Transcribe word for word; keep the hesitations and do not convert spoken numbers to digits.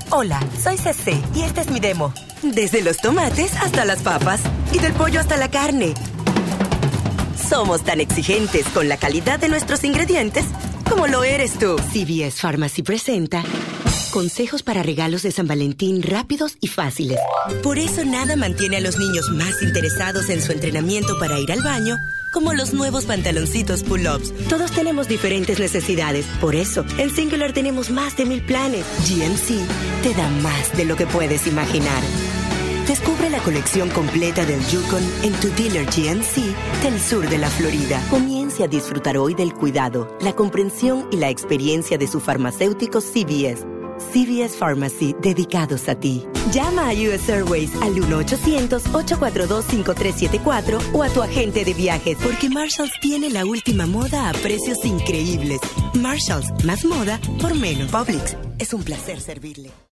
Hola, soy C C y este es mi demo. Desde los tomates hasta las papas y del pollo hasta la carne. Somos tan exigentes con la calidad de nuestros ingredientes como lo eres tú. C V S Pharmacy presenta consejos para regalos de San Valentín rápidos y fáciles. Por eso nada mantiene a los niños más interesados en su entrenamiento para ir al baño como los nuevos pantaloncitos pull-ups. Todos tenemos diferentes necesidades. Por eso, en Singular tenemos más de mil planes. G M C te da más de lo que puedes imaginar. Descubre la colección completa del Yukon en tu dealer G M C del sur de la Florida. Comience a disfrutar hoy del cuidado, la comprensión y la experiencia de su farmacéutico C V S. C V S Pharmacy, dedicados a ti. Llama a U S Airways al uno ochocientos, ocho cuatro dos, cinco tres siete cuatro o a tu agente de viajes, porque Marshalls tiene la última moda a precios increíbles. Marshalls, más moda por menos. Publix, es un placer servirle.